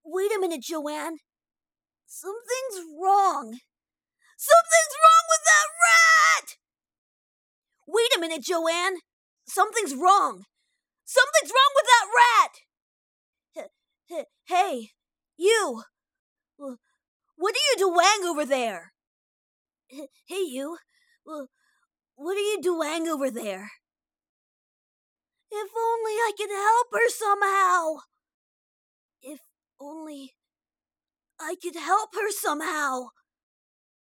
Wait a minute, Joanne. Something's wrong. Something's wrong with that rat! Wait a minute, Joanne. Something's wrong. Something's wrong with that rat! Hey, you. What are you doing over there? Hey, you. What are you doing over there? If only I could help her somehow. If only I could help her somehow.